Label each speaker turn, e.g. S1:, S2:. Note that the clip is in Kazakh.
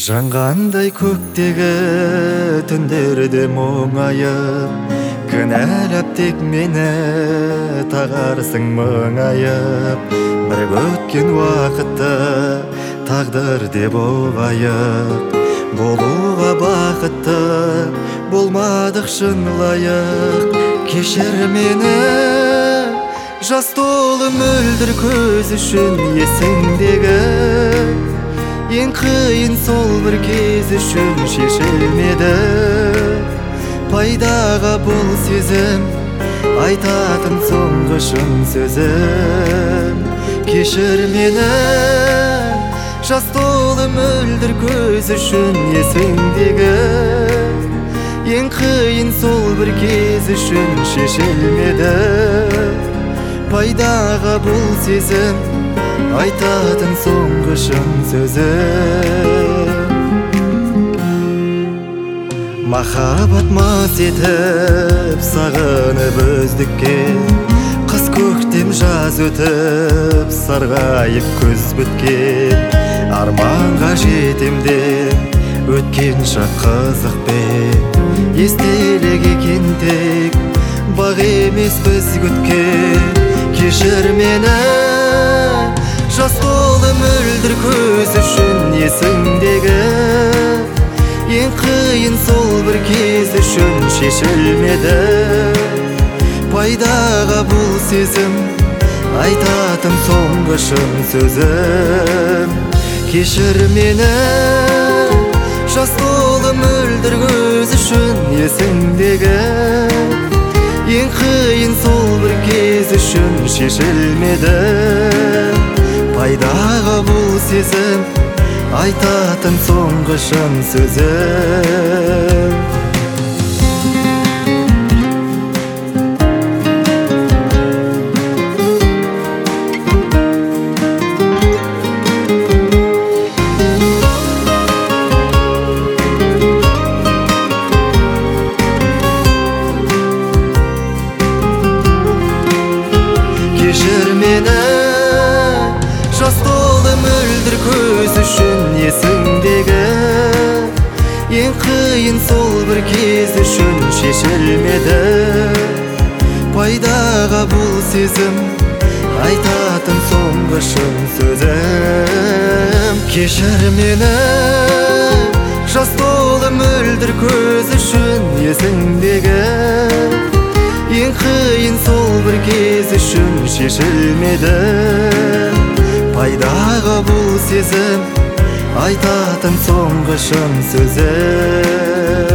S1: Жаңғандай көктегі түндерде мұңайып, кінәлап тек мені тағарсың мұңайып. Бір өткен уақытты тағдыр деп оғайып, болуға бақытты болмадық шын лайық. Кешір мені жас толы мөлдір көз үшін, есіңдегі ең қиын сол бір кез үшін шешілмеді. Пайдаға бұл сезім, айтатын соңғы шын сөзім. Кешір мені жас толы мөлдір көз үшін, есіңдегі ең қиын сол бір кез үшін шешілмеді. Пайдаға бұл сезім, айтатын соңғы шын сөзім. Махаббат мас етіп сағынып өздікке, қыс көктем жаз өтіп сарғайып күз біткен. Арманға жетем деп өткен шақ қызық бе, естелік екен тек бақ емес біз күткен. Кешір мені жас толы мөлдір көз үшін, есіңдегі ең қиын сол бір кез үшін шешілмеді. Пайдаға бұл сезім, айтатын соңғы шын сөзім. Кешір мені жас толы мөлдір көз үшін, есіңдегі ең қиын сол бір кез үшін шешілмеді. Пайдаға бұл сезім, айтатын соңғы шын сөзім. Кешір мені жас толы мөлдір көз үшін, есіңдегі ең қиын сол бір кез үшін шешілмеді. Пайдаға бұл сезім, айтатын соңғы шын сөзім. Кешір мені жас толы мөлдір көз үшін, есіңдегі ең қиын сол бір кез үшін шешілмеді. Пайдаға бұл сезім, айтатын соңғы шын сөзім.